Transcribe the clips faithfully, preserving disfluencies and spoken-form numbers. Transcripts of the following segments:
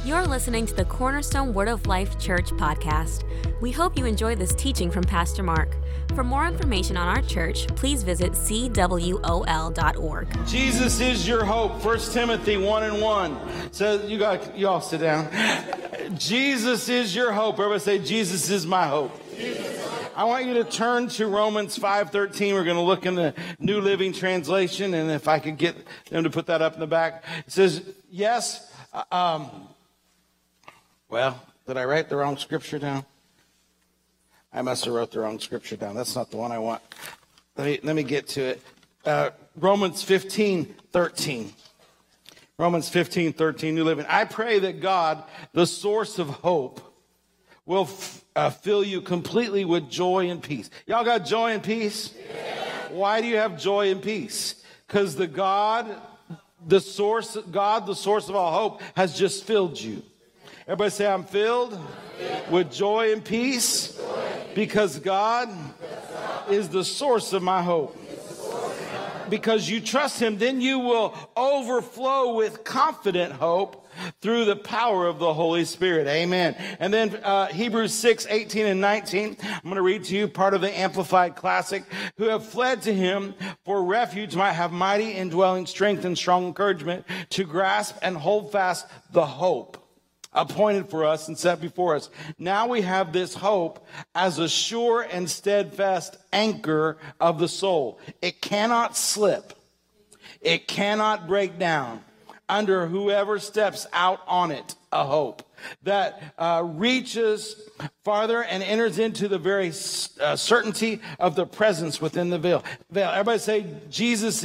You're listening to the Cornerstone Word of Life Church podcast. We hope you enjoy this teaching from Pastor Mark. For more information on our church, please visit c w o l dot org. Jesus is your hope. First Timothy one and one says, you got, you all sit down. Jesus is your hope. Everybody say, Jesus is my hope. I want you to turn to Romans five thirteen. We're going to look in the New Living Translation, and if I could get them to put that up in the back. It says, yes, um, well, did I write the wrong scripture down? I must have wrote the wrong scripture down. That's not the one I want. Let me, let me get to it. Uh, Romans fifteen thirteen. Romans fifteen thirteen, New Living. I pray that God, the source of hope, will f- uh, fill you completely with joy and peace. Y'all got joy and peace? Yeah. Why do you have joy and peace? Because the God, the source, God, the source of all hope, has just filled you. Everybody say, I'm filled, I'm filled with joy and peace, joy. Because God, God is the source of my hope. Because you trust him, then you will overflow with confident hope through the power of the Holy Spirit. Amen. And then uh, Hebrews six eighteen and nineteen. I'm going to read to you part of the Amplified Classic. Who have fled to him for refuge might have mighty indwelling strength and strong encouragement to grasp and hold fast the hope appointed for us and set before us. Now we have this hope as a sure and steadfast anchor of the soul. It cannot slip. It cannot break down under whoever steps out on it. A hope that uh, reaches farther and enters into the very uh, certainty of the presence within the veil. veil. Everybody say, Jesus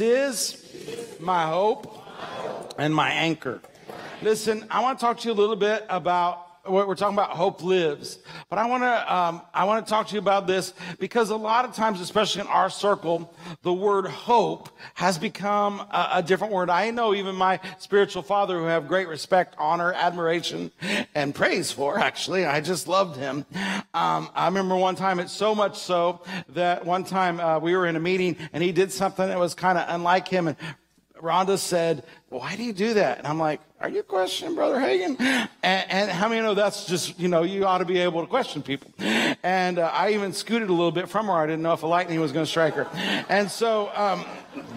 is my hope and my anchor. Listen, I want to talk to you a little bit about what we're talking about. Hope lives, but I want to um, I want to talk to you about this because a lot of times, especially in our circle, the word hope has become a, a different word. I know even my spiritual father, who I have great respect, honor, admiration, and praise for. Actually, I just loved him. Um, I remember one time, it's so much so that one time uh, we were in a meeting and he did something that was kind of unlike him, and Rhonda said, why do you do that? And I'm like, are you questioning Brother Hagin? And, and how many know that's just, you know, you ought to be able to question people. And uh, I even scooted a little bit from her. I didn't know if a lightning was going to strike her. And so, um,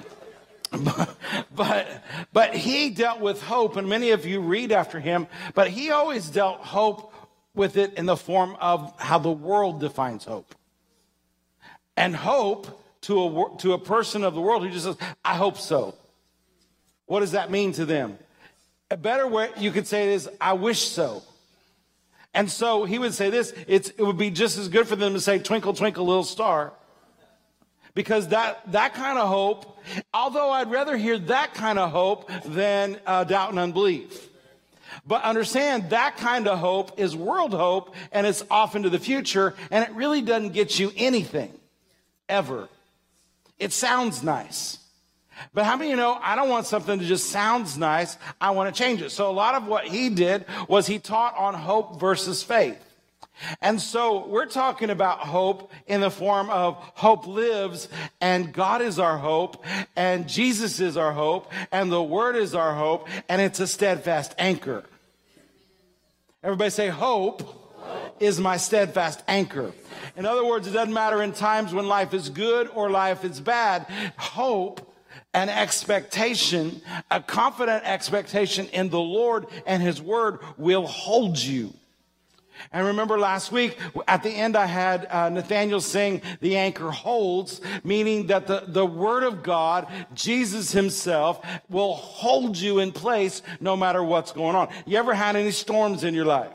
but, but, but he dealt with hope, and many of you read after him, but he always dealt hope with it in the form of how the world defines hope. And hope to a, to a person of the world who just says, I hope so. What does that mean to them? A better way you could say it is, I wish so. And so he would say this, it's, it would be just as good for them to say, twinkle, twinkle, little star. Because that, that kind of hope, although I'd rather hear that kind of hope than uh, doubt and unbelief. But understand, that kind of hope is world hope, and it's off into the future, and it really doesn't get you anything, ever. It sounds nice. But how many of you know, I don't want something that just sounds nice. I want to change it. So a lot of what he did was he taught on hope versus faith. And so we're talking about hope in the form of hope lives, and God is our hope, and Jesus is our hope, and the Word is our hope, and it's a steadfast anchor. Everybody say, hope, hope is my steadfast anchor. In other words, it doesn't matter in times when life is good or life is bad. Hope, an expectation, a confident expectation in the Lord and his word will hold you. And remember last week, at the end, I had uh, Nathaniel sing, the anchor holds, meaning that the, the word of God, Jesus himself, will hold you in place no matter what's going on. You ever had any storms in your life?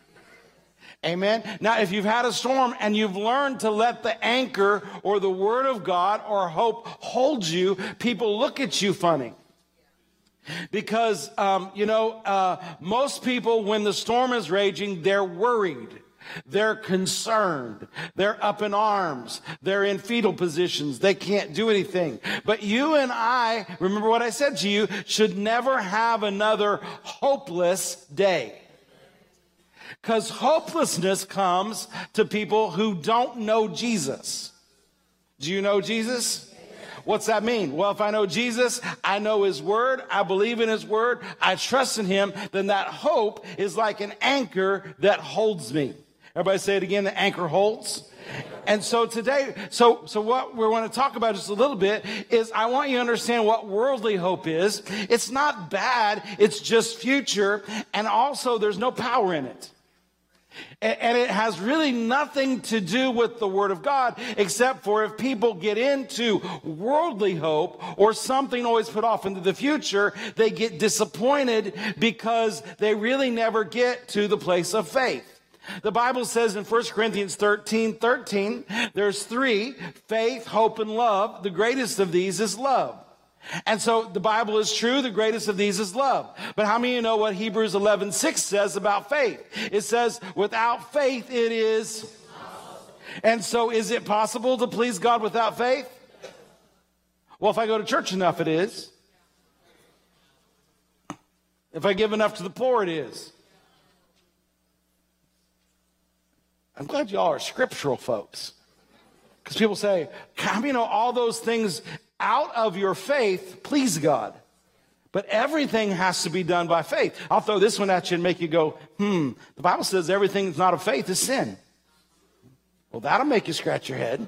Amen. Now, if you've had a storm and you've learned to let the anchor or the word of God or hope hold you, people look at you funny. Because, um, you know, uh, most people, when the storm is raging, they're worried. They're concerned. They're up in arms. They're in fetal positions. They can't do anything. But you and I, remember what I said to you, should never have another hopeless day. Because hopelessness comes to people who don't know Jesus. Do you know Jesus? What's that mean? Well, if I know Jesus, I know his word, I believe in his word, I trust in him, then that hope is like an anchor that holds me. Everybody say it again, the anchor holds. And so today, so so what we want to talk about just a little bit is I want you to understand what worldly hope is. It's not bad, it's just future, and also there's no power in it. And, and it has really nothing to do with the Word of God, except for if people get into worldly hope or something always put off into the future, they get disappointed because they really never get to the place of faith. The Bible says in First Corinthians thirteen thirteen, there's three, faith, hope, and love. The greatest of these is love. And so the Bible is true, the greatest of these is love. But how many of you know what Hebrews eleven six says about faith? It says, without faith it is. And so is it possible to please God without faith? Well, if I go to church enough, it is. If I give enough to the poor, it is. I'm glad y'all are scriptural folks. Because people say, how many know all those things out of your faith please God? But everything has to be done by faith. I'll throw this one at you and make you go, hmm. The Bible says everything that's not of faith is sin. Well, that'll make you scratch your head.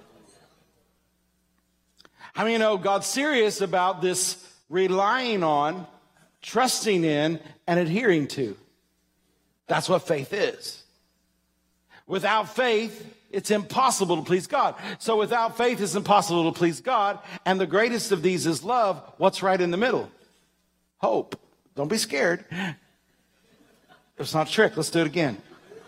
How many know God's serious about this relying on, trusting in, and adhering to? That's what faith is. Without faith, it's impossible to please God. So without faith, it's impossible to please God. And the greatest of these is love. What's right in the middle? Hope. Don't be scared. It's not a trick. Let's do it again.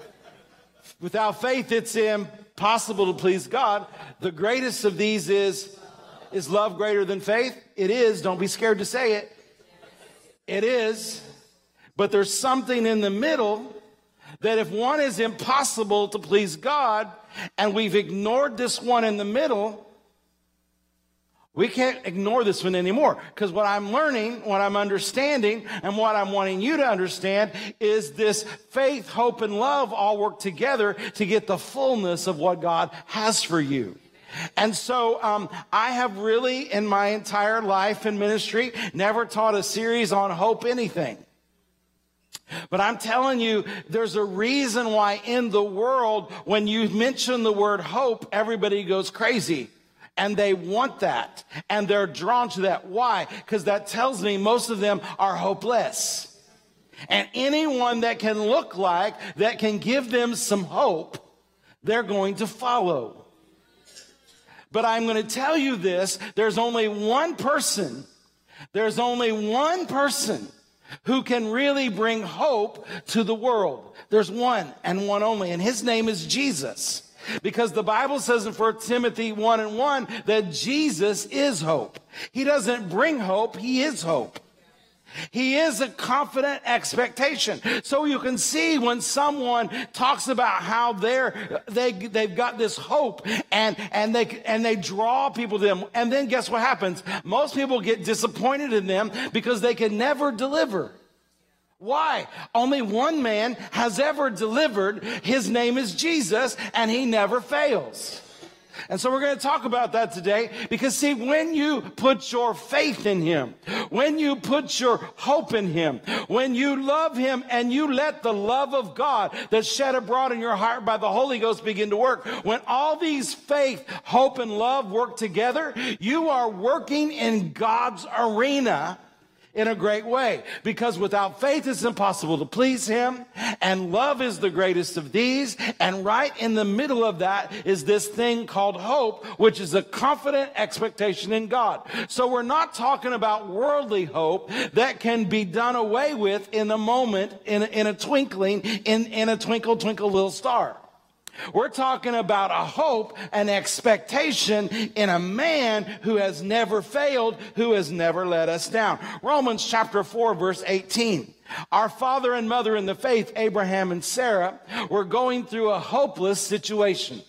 Without faith, it's impossible to please God. The greatest of these is, is love greater than faith? It is. Don't be scared to say it. It is. But there's something in the middle that if one is impossible to please God, and we've ignored this one in the middle, we can't ignore this one anymore. Because what I'm learning, what I'm understanding, and what I'm wanting you to understand is this faith, hope, and love all work together to get the fullness of what God has for you. And so um, I have really, in my entire life and ministry, never taught a series on hope anything. But I'm telling you, there's a reason why in the world, when you mention the word hope, everybody goes crazy. And they want that. And they're drawn to that. Why? Because that tells me most of them are hopeless. And anyone that can look like, that can give them some hope, they're going to follow. But I'm going to tell you this, there's only one person, there's only one person who can really bring hope to the world. There's one and one only, and his name is Jesus. Because the Bible says in First Timothy one and one that Jesus is hope. He doesn't bring hope, he is hope. He is a confident expectation. So you can see when someone talks about how they're, they, they've got this hope and, and, they, and they draw people to them. And then guess what happens? Most people get disappointed in them because they can never deliver. Why? Only one man has ever delivered. His name is Jesus, and he never fails. And so we're going to talk about that today because, see, when you put your faith in him, when you put your hope in him, when you love him and you let the love of God that's shed abroad in your heart by the Holy Ghost begin to work, when all these faith, hope, and love work together, you are working in God's arena in a great way, because without faith it's impossible to please him, and love is the greatest of these, and right in the middle of that is this thing called hope, which is a confident expectation in God. So we're not talking about worldly hope that can be done away with in a moment, in a, in a twinkling, in, in a twinkle, twinkle, little star. We're talking about a hope, an expectation in a man who has never failed, who has never let us down. Romans chapter four, verse eighteen. Our father and mother in the faith, Abraham and Sarah, were going through a hopeless situation.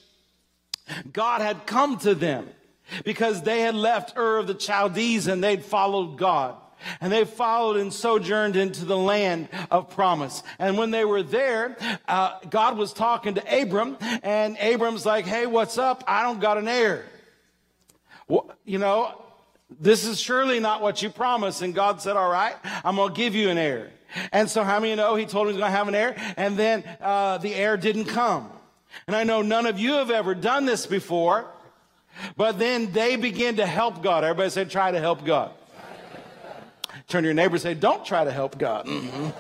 God had come to them because they had left Ur of the Chaldees and they'd followed God. And they followed and sojourned into the land of promise. And when they were there, uh, God was talking to Abram, and Abram's like, hey, what's up? I don't got an heir. Well, you know, This is surely not what you promised. And God said, all right, I'm going to give you an heir. And so how many know he told him he's going to have an heir? And then uh, the heir didn't come. And I know none of you have ever done this before, but then they begin to help God. Everybody say, try to help God. Turn to your neighbor and say, don't try to help God. Mm-hmm.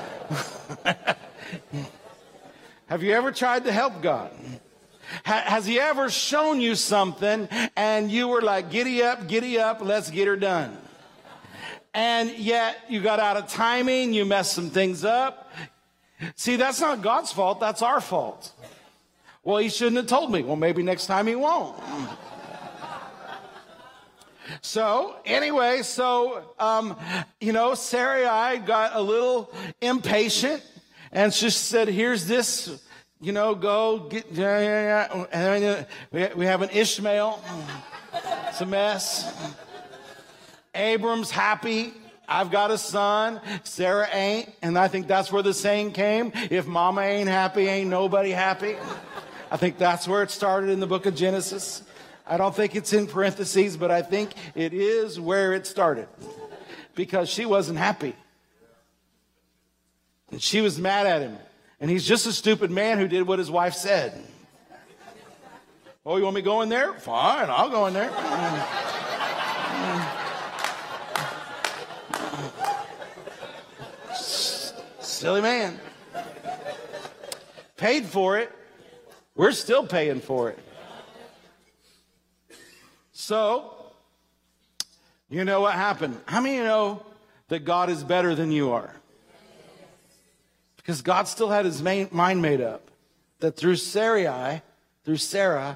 Have you ever tried to help God? Ha- has he ever shown you something and you were like, giddy up, giddy up, let's get her done? And yet you got out of timing, you messed some things up. See, that's not God's fault, that's our fault. Well, he shouldn't have told me. Well, maybe next time he won't. So anyway, so, um, you know, Sarai got a little impatient and she said, here's this, you know, go get, yeah, yeah, yeah. And then we, we have an Ishmael. It's a mess. Abram's happy. I've got a son. Sarah ain't. And I think that's where the saying came. If mama ain't happy, ain't nobody happy. I think that's where it started in the book of Genesis. I don't think it's in parentheses, but I think it is where it started. Because she wasn't happy. And she was mad at him. And he's just a stupid man who did what his wife said. Oh, you want me to go in there? Fine, I'll go in there. Silly man. Paid for it. We're still paying for it. So, you know what happened? How many of you know that God is better than you are? Because God still had his main, mind made up that through Sarai, through Sarah,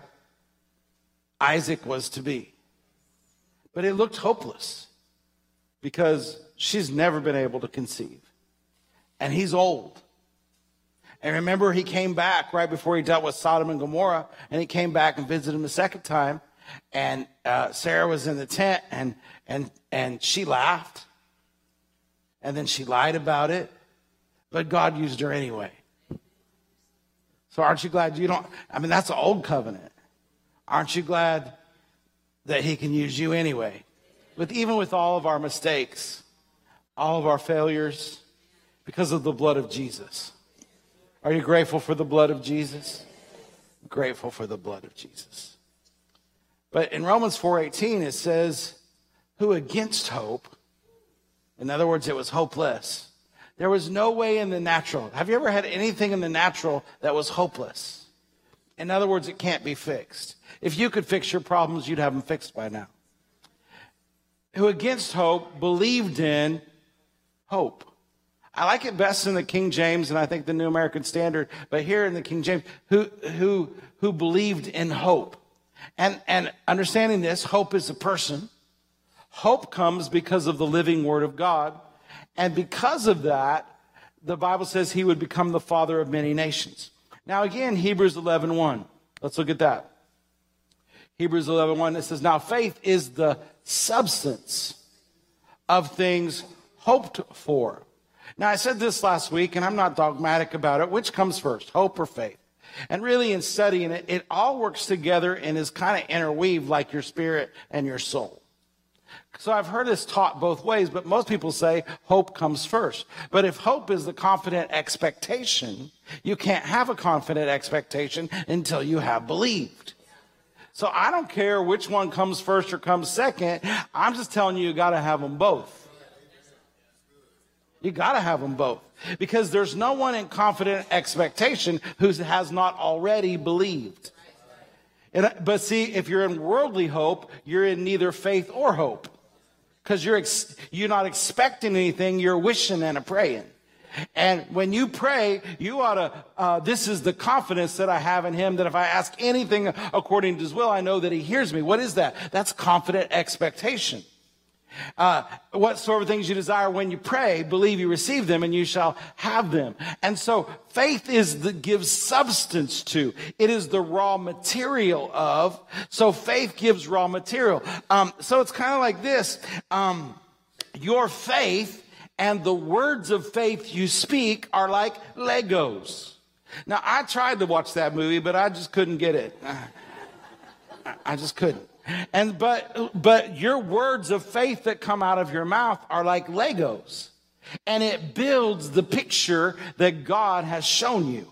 Isaac was to be. But it looked hopeless because she's never been able to conceive. And he's old. And remember, he came back right before he dealt with Sodom and Gomorrah, and he came back and visited him the second time. And uh, Sarah was in the tent, and and and she laughed. And then she lied about it. But God used her anyway. So aren't you glad you don't, I mean, that's an old covenant. Aren't you glad that he can use you anyway? With even with all of our mistakes, all of our failures, because of the blood of Jesus. Are you grateful for the blood of Jesus? Grateful for the blood of Jesus. But in Romans four eighteen, it says, who against hope, in other words, it was hopeless. There was no way in the natural. Have you ever had anything in the natural that was hopeless? In other words, it can't be fixed. If you could fix your problems, you'd have them fixed by now. Who against hope believed in hope. I like it best in the King James, and I think the New American Standard, but here in the King James, who who who believed in hope. And and understanding this, hope is a person. Hope comes because of the living word of God. And because of that, the Bible says he would become the father of many nations. Now again, Hebrews eleven one. Let's look at that. Hebrews eleven one, it says, now faith is the substance of things hoped for. Now, I said this last week, and I'm not dogmatic about it. Which comes first, hope or faith? And really, in studying it, it all works together and is kind of interweaved like your spirit and your soul. So I've heard this taught both ways, but most people say hope comes first. But if hope is the confident expectation, you can't have a confident expectation until you have believed. So I don't care which one comes first or comes second. I'm just telling you, you got to have them both. You got to have them both. Because there's no one in confident expectation who has not already believed. And, but see, if you're in worldly hope, you're in neither faith or hope. Because you're, ex, you're not expecting anything, you're wishing and a praying. And when you pray, you ought to, uh, this is the confidence that I have in him, that if I ask anything according to his will, I know that he hears me. What is that? That's confident expectation. Uh, whatsoever things you desire when you pray, believe you receive them and you shall have them. And so faith is the gives substance to. It is the raw material of. So faith gives raw material. Um, so it's kind of like this. Um, your faith and the words of faith you speak are like Legos. Now, I tried to watch that movie, but I just couldn't get it. I just couldn't. And but but your words of faith that come out of your mouth are like Legos. And it builds the picture that God has shown you.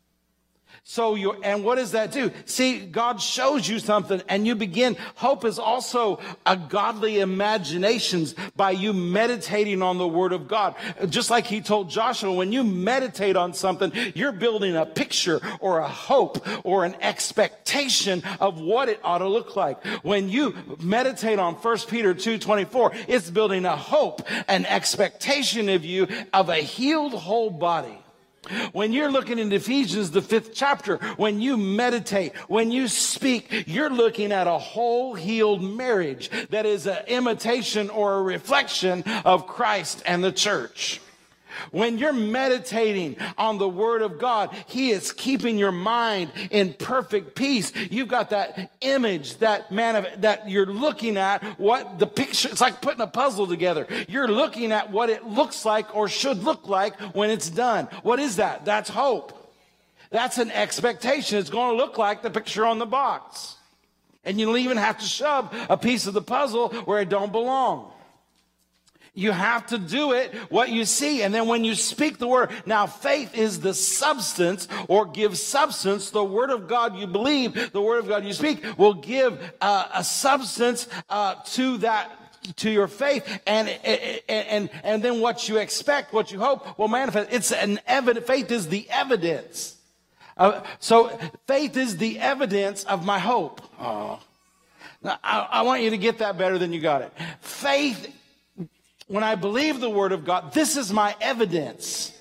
So you, and what does that do? See, God shows you something and you begin, hope is also a godly imaginations by you meditating on the word of God. Just like he told Joshua, when you meditate on something, you're building a picture or a hope or an expectation of what it ought to look like. When you meditate on First Peter two twenty-four, it's building a hope, an expectation of you of a healed whole body. When you're looking in Ephesians, the fifth chapter, when you meditate, when you speak, you're looking at a whole healed marriage that is an imitation or a reflection of Christ and the church. When you're meditating on the word of God, he is keeping your mind in perfect peace. You've got that image, that man of, that you're looking at what the picture, it's like putting a puzzle together. You're looking at what it looks like or should look like when it's done. What is that? That's hope. That's an expectation. It's going to look like the picture on the box. And you don't even have to shove a piece of the puzzle where it don't belong. You have to do it what you see. And then when you speak the word, now faith is the substance or gives substance. The word of God you believe, the word of God you speak will give uh, a substance uh, to that, to your faith. And, and, and, and then what you expect, what you hope will manifest. It's an evidence. Faith is the evidence. Uh, so faith is the evidence of my hope. Oh. Now, I, I want you to get that better than you got it. Faith, when I believe the word of God, this is my evidence.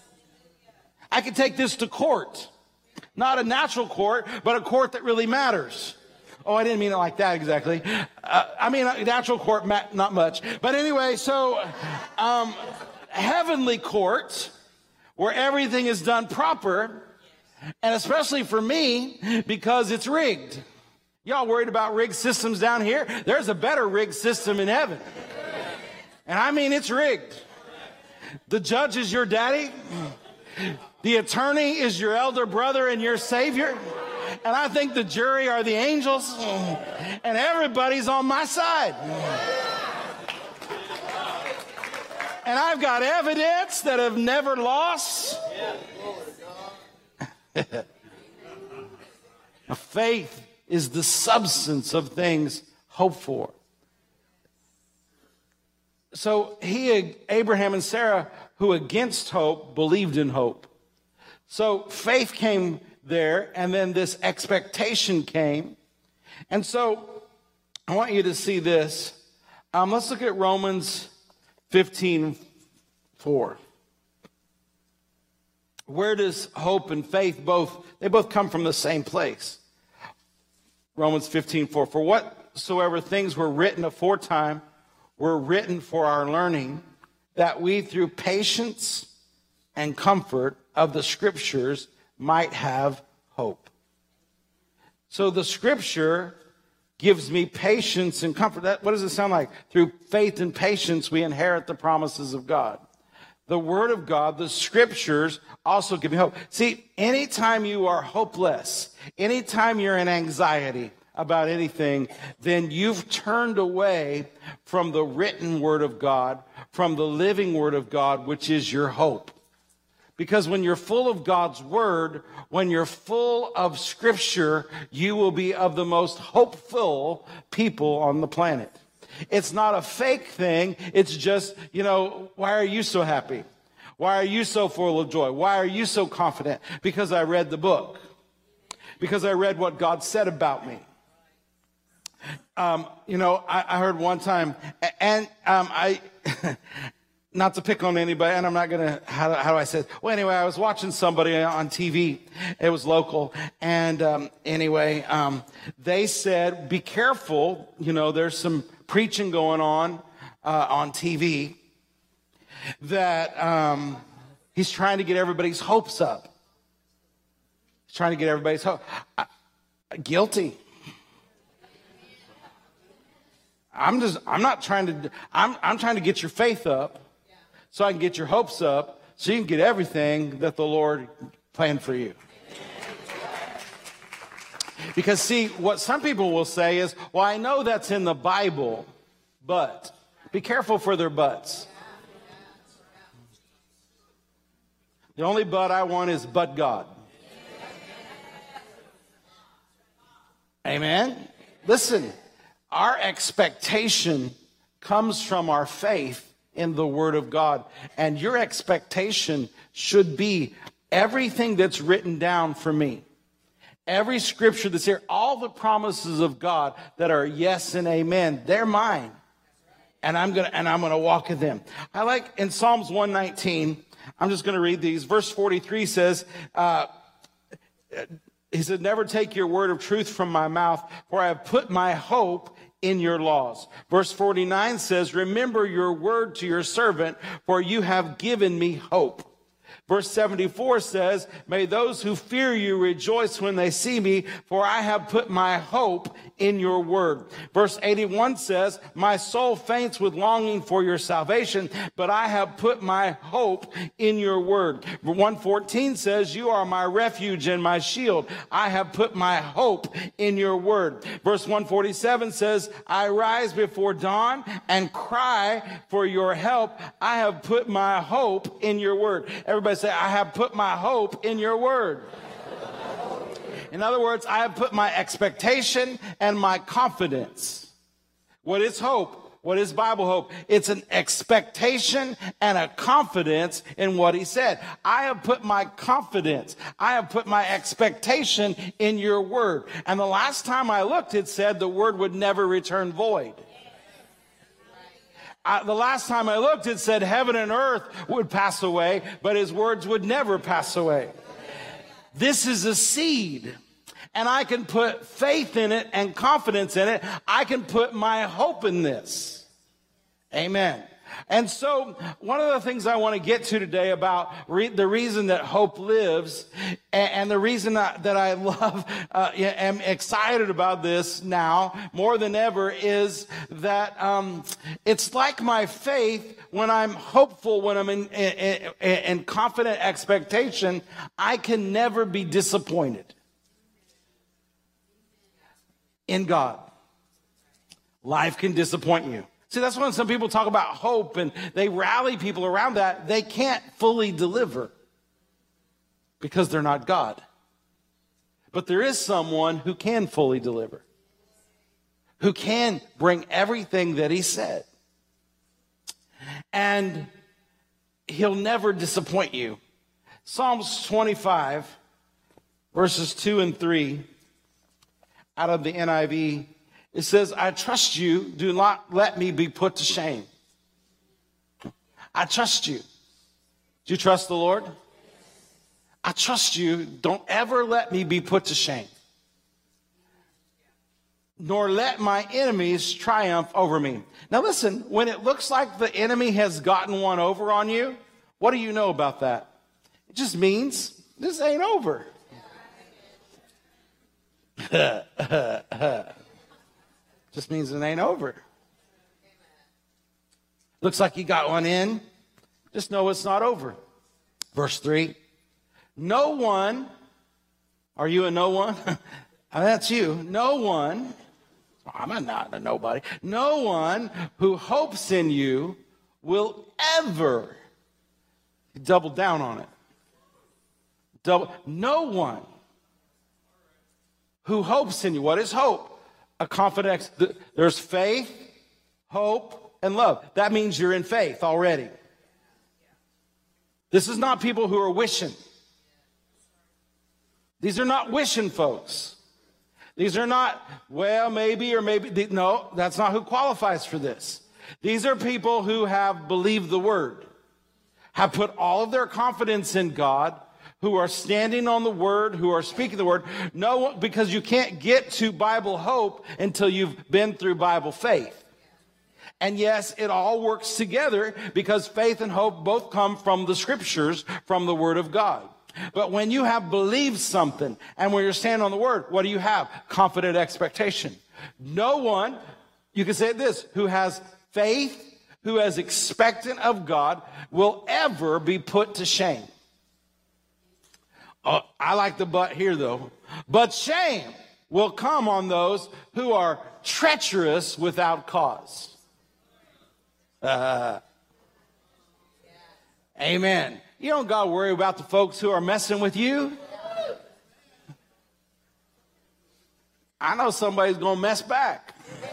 I can take this to court. Not a natural court, but a court that really matters. Oh, I didn't mean it like that exactly. Uh, I mean, a natural court, not much. But anyway, so um, heavenly court, where everything is done proper, and especially for me, because it's rigged. Y'all worried about rigged systems down here? There's a better rigged system in heaven. And I mean, it's rigged. The judge is your daddy. The attorney is your elder brother and your savior. And I think the jury are the angels. And everybody's on my side. And I've got evidence that I've never lost. Faith is the substance of things hoped for. So he, Abraham and Sarah, who against hope, believed in hope. So faith came there, and then this expectation came. And so I want you to see this. Um, let's look at Romans fifteen four. Where does hope and faith both, they both come from the same place. Romans fifteen four. For whatsoever things were written aforetime were written for our learning, that we through patience and comfort of the scriptures might have hope. So the scripture gives me patience and comfort. That, what does it sound like? Through faith and patience, we inherit the promises of God. The word of God, the scriptures also give me hope. See, anytime you are hopeless, anytime you're in anxiety about anything, then you've turned away from the written word of God, from the living word of God, which is your hope. Because when you're full of God's word, when you're full of scripture, you will be of the most hopeful people on the planet. It's not a fake thing. It's just, you know, why are you so happy? Why are you so full of joy? Why are you so confident? Because I read the book. Because I read what God said about me. Um, you know, I, I heard one time, and um, I, not to pick on anybody, and I'm not going to, how, how do I say it? Well, anyway, I was watching somebody on T V. It was local. And um, anyway, um, they said, be careful. You know, there's some preaching going on uh, on T V that um, he's trying to get everybody's hopes up. He's trying to get everybody's hope. I, guilty. I'm just, I'm not trying to, I'm, I'm trying to get your faith up so I can get your hopes up so you can get everything that the Lord planned for you. Because see, what some people will say is, well, I know that's in the Bible, but be careful for their buts. The only but I want is but God. Amen? Listen, our expectation comes from our faith in the Word of God. And your expectation should be everything that's written down for me. Every scripture that's here, all the promises of God that are yes and amen, they're mine. And I'm gonna and I'm gonna walk in them. I like in Psalms one nineteen, I'm just gonna read these. Verse forty-three says, uh, he said, never take your word of truth from my mouth, for I have put my hope in your laws. Verse forty-nine says, remember your word to your servant, for you have given me hope. Verse seventy-four says, may those who fear you rejoice when they see me, for I have put my hope in your word. Verse eighty-one says, my soul faints with longing for your salvation, but I have put my hope in your word. one fourteen says, you are my refuge and my shield. I have put my hope in your word. Verse one forty-seven says, I rise before dawn and cry for your help. I have put my hope in your word. Everybody say, I have put my hope in your word. In other words, I have put my expectation and my confidence. What is hope? What is Bible hope? It's an expectation and a confidence in what he said. I have put my confidence, I have put my expectation in your word. And the last time I looked, it said the word would never return void. I, the last time I looked, it said heaven and earth would pass away, but his words would never pass away. This is a seed, and I can put faith in it and confidence in it. I can put my hope in this. Amen. And so one of the things I want to get to today about re- the reason that hope lives and, and the reason that, that I love, uh, am excited about this now more than ever is that um, it's like my faith when I'm hopeful, when I'm in, in, in, in confident expectation, I can never be disappointed in God. Life can disappoint you. See, that's when some people talk about hope and they rally people around that. They can't fully deliver because they're not God. But there is someone who can fully deliver, who can bring everything that he said. And he'll never disappoint you. Psalms twenty-five, verses two and three, out of the N I V, it says, I trust you, do not let me be put to shame. I trust you. Do you trust the Lord? I trust you, don't ever let me be put to shame. Nor let my enemies triumph over me. Now listen, when it looks like the enemy has gotten one over on you, what do you know about that? It just means this ain't over. Just means it ain't over. Looks like you got one in. Just know it's not over. Verse three. No one, are you a no one? That's you. No one, I'm not a nobody. No one who hopes in you will ever double down on it. Double. No one who hopes in you. What is hope? A confidence. There's faith, hope, and love. That means you're in faith already. This is not people who are wishing. These are not wishing folks. These are not, well, maybe or maybe. No, that's not who qualifies for this. These are people who have believed the word, have put all of their confidence in God, who are standing on the word, who are speaking the word. No, because you can't get to Bible hope until you've been through Bible faith. And yes, it all works together because faith and hope both come from the scriptures, from the word of God. But when you have believed something and when you're standing on the word, what do you have? Confident expectation. No one, you can say this, who has faith, who is expectant of God, will ever be put to shame. Oh, I like the but here, though. But shame. will come on those who are treacherous without cause. Uh, amen. You don't got to worry about the folks who are messing with you. I know somebody's going to mess back.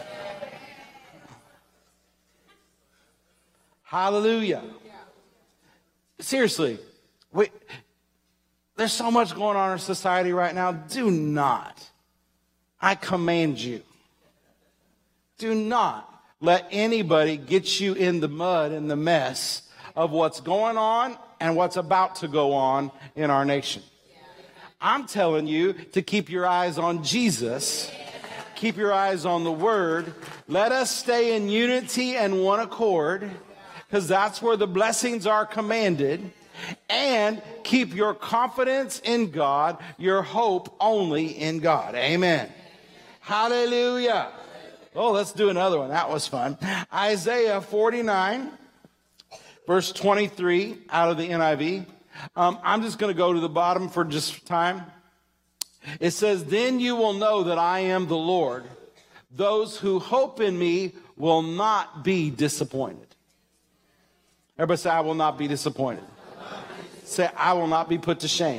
Hallelujah. Seriously, we, there's so much going on in our society right now. Do not, I command you, do not let anybody get you in the mud and the mess of what's going on and what's about to go on in our nation. I'm telling you to keep your eyes on Jesus. Keep your eyes on the Word. Let us stay in unity and one accord, because that's where the blessings are commanded. And keep your confidence in God, your hope only in God. Amen. Hallelujah. Oh, let's do another one. That was fun. Isaiah forty-nine, verse twenty-three, out of the N I V. Um, I'm just going to go to the bottom for just time. It says, then you will know that I am the Lord. Those who hope in me will not be disappointed. Everybody say, I will not be disappointed. Say, I will not be put to shame.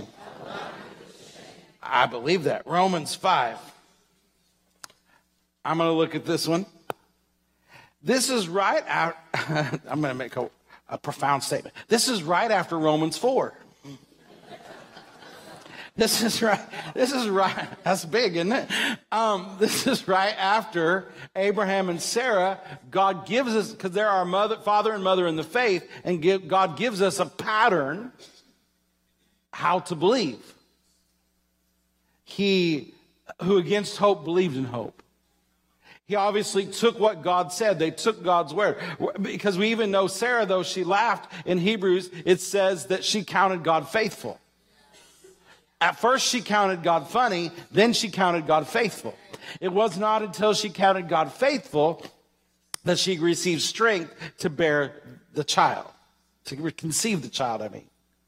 I believe that. Romans five. I'm going to look at this one. This is right out. I'm going to make a, a profound statement. This is right after Romans four. This is right. This is right. That's big, isn't it? Um, this is right after Abraham and Sarah. God gives us, because they're our mother, father and mother in the faith, and give, God gives us a pattern how to believe. He who against hope believed in hope. He obviously took what God said. They took God's word. Because we even know Sarah, though she laughed, in Hebrews, it says that she counted God faithful. At first she counted God funny, then she counted God faithful. It was not until she counted God faithful that she received strength to bear the child, to conceive the child, I mean.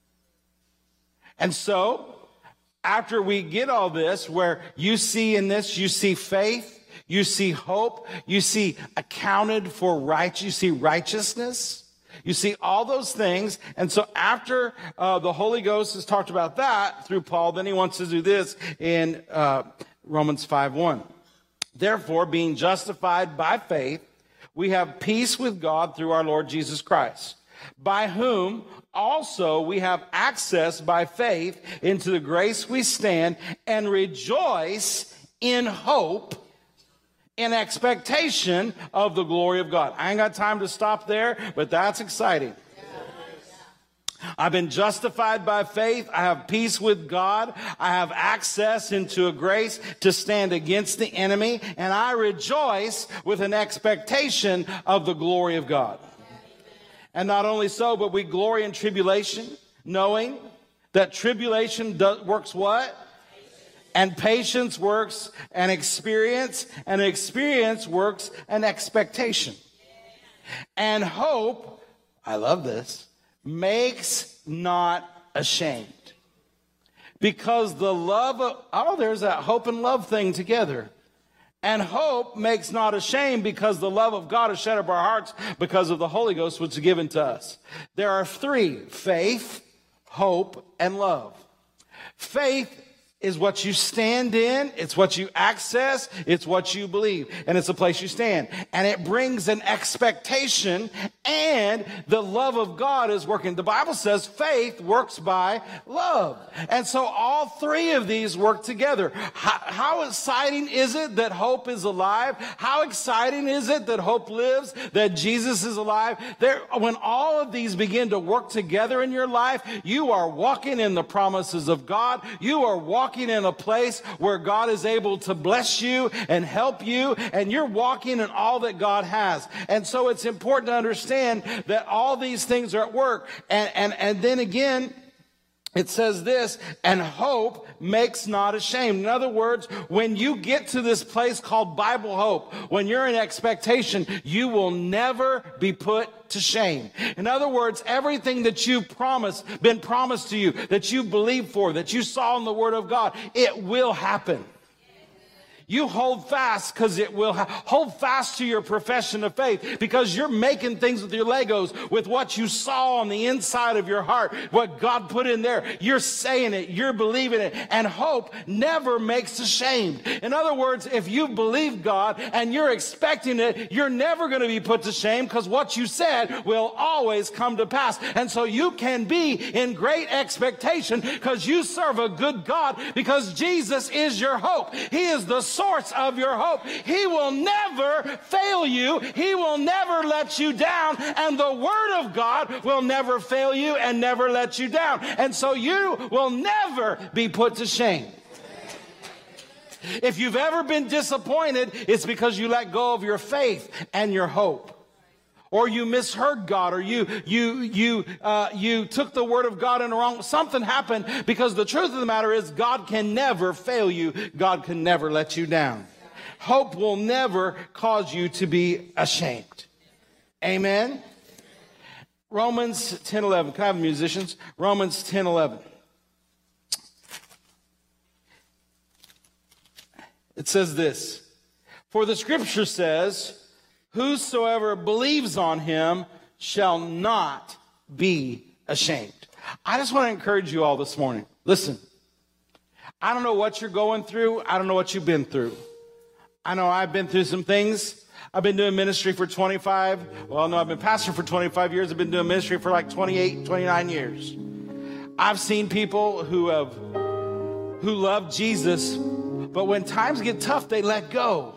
And so, after we get all this, where you see in this, you see faith, you see hope, you see accounted for right, you see righteousness, you see all those things. And so after uh, the Holy Ghost has talked about that through Paul, then he wants to do this in uh, Romans five one. Therefore, being justified by faith, we have peace with God through our Lord Jesus Christ, by whom also we have access by faith into the grace we stand and rejoice in hope, in expectation of the glory of God. I ain't got time to stop there, but that's exciting. I've been justified by faith. I have peace with God. I have access into a grace to stand against the enemy. And I rejoice with an expectation of the glory of God. And not only so, but we glory in tribulation, knowing that tribulation does, works what? And patience works an experience, and experience works an expectation. And hope, I love this, makes not ashamed. Because the love of, oh, there's that hope and love thing together. And hope makes not ashamed, because the love of God is shed up our hearts because of the Holy Ghost which is given to us. There are three: faith, hope, and love. Faith is what you stand in, it's what you access, it's what you believe, and it's a place you stand. And it brings an expectation, and the love of God is working. The Bible says faith works by love. And so all three of these work together. How, how exciting is it that hope is alive? How exciting is it that hope lives, that Jesus is alive? There, when all of these begin to work together in your life, you are walking in the promises of God. You are walking in a place where God is able to bless you and help you, and you're walking in all that God has. And so it's important to understand that all these things are at work. And, and, and then again, it says this, and hope makes not ashamed. In other words, when you get to this place called Bible hope, when you're in expectation, you will never be put to shame. In other words, everything that you've promised, been promised to you, that you believe for, that you saw in the Word of God, it will happen. You hold fast because it will ha- hold fast to your profession of faith, because you're making things with your Legos, with what you saw on the inside of your heart, what God put in there. You're saying it, you're believing it, and hope never makes ashamed. In other words, if you believe God and you're expecting it, you're never going to be put to shame, because what you said will always come to pass. And so you can be in great expectation because you serve a good God, because Jesus is your hope. He is the source of your hope. He will never fail you. He will never let you down. And the Word of God will never fail you and never let you down. And so you will never be put to shame. If you've ever been disappointed, it's because you let go of your faith and your hope. Or you misheard God, or you you you uh, you took the Word of God in the wrong. Something happened, because the truth of the matter is God can never fail you. God can never let you down. Hope will never cause you to be ashamed. Amen. Romans ten eleven. Can I have musicians? Romans ten eleven. It says this: for the Scripture says, whosoever believes on him shall not be ashamed. I just want to encourage you all this morning. Listen, I don't know what you're going through. I don't know what you've been through. I know I've been through some things. I've been doing ministry for twenty-five. Well, no, I've been pastor for twenty-five years. I've been doing ministry for like twenty-eight, twenty-nine years. I've seen people who have, who love Jesus, but when times get tough, they let go.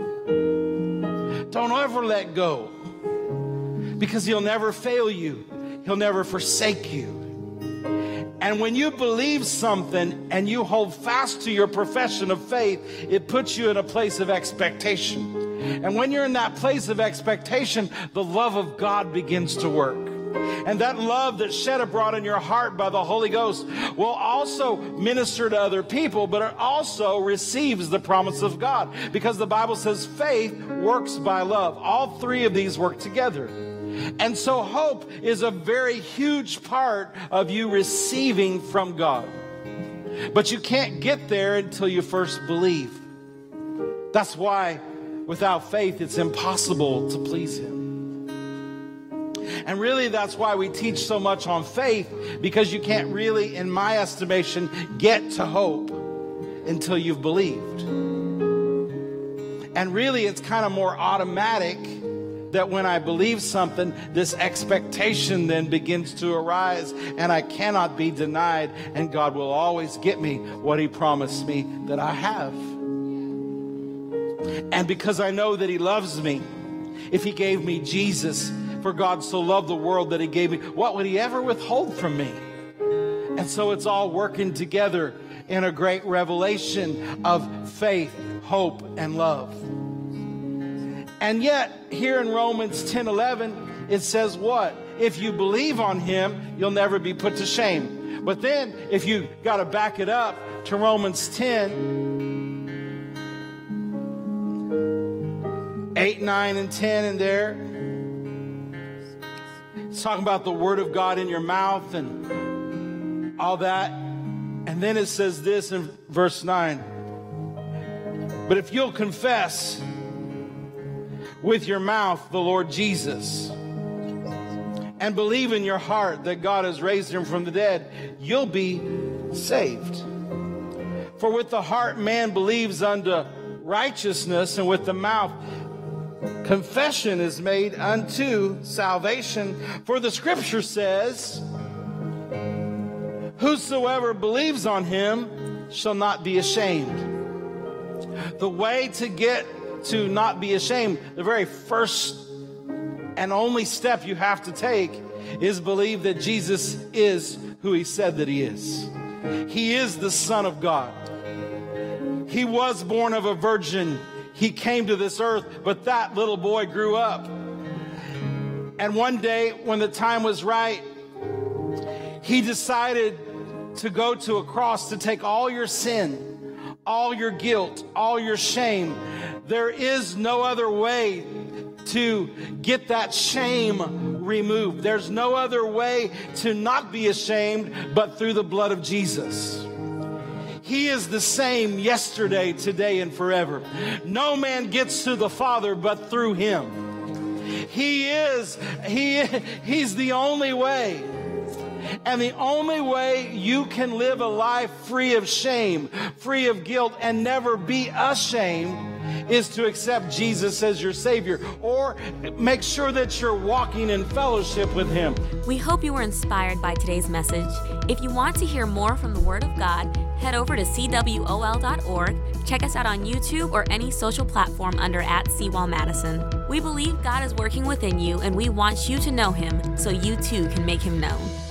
Don't ever let go, because he'll never fail you. He'll never forsake you. And when you believe something and you hold fast to your profession of faith, it puts you in a place of expectation. And when you're in that place of expectation, the love of God begins to work. And that love that's shed abroad in your heart by the Holy Ghost will also minister to other people, but it also receives the promise of God, because the Bible says faith works by love. All three of these work together. And so hope is a very huge part of you receiving from God. But you can't get there until you first believe. That's why without faith it's impossible to please Him. And really, that's why we teach so much on faith, because you can't really, in my estimation, get to hope until you've believed. And really, it's kind of more automatic that when I believe something, this expectation then begins to arise, and I cannot be denied, and God will always get me what He promised me that I have. And because I know that He loves me, if He gave me Jesus, for God so loved the world that He gave me, what would He ever withhold from me? And so it's all working together in a great revelation of faith, hope, and love. And yet, here in Romans ten eleven, it says what? If you believe on Him, you'll never be put to shame. But then, if you got to back it up to Romans ten, eight, nine, and ten in there, it's talking about the Word of God in your mouth and all that. And then it says this in verse nine. But if you'll confess with your mouth the Lord Jesus and believe in your heart that God has raised Him from the dead, you'll be saved. For with the heart man believes unto righteousness, and with the mouth confession is made unto salvation. For the Scripture says, whosoever believes on Him shall not be ashamed. The way to get to not be ashamed, the very first and only step you have to take is believe that Jesus is who He said that He is. He is the Son of God. He was born of a virgin. He came to this earth, but that little boy grew up. And one day, when the time was right, He decided to go to a cross to take all your sin, all your guilt, all your shame. There is no other way to get that shame removed. There's no other way to not be ashamed but through the blood of Jesus. He is the same yesterday, today, and forever. No man gets to the Father but through him. He is, he, he's the only way. And the only way you can live a life free of shame, free of guilt, and never be ashamed is to accept Jesus as your Savior, or make sure that you're walking in fellowship with him. We hope you were inspired by today's message. If you want to hear more from the Word of God, head over to C W O L dot org, check us out on YouTube or any social platform under at Seawall Madison. We believe God is working within you, and we want you to know him so you too can make him known.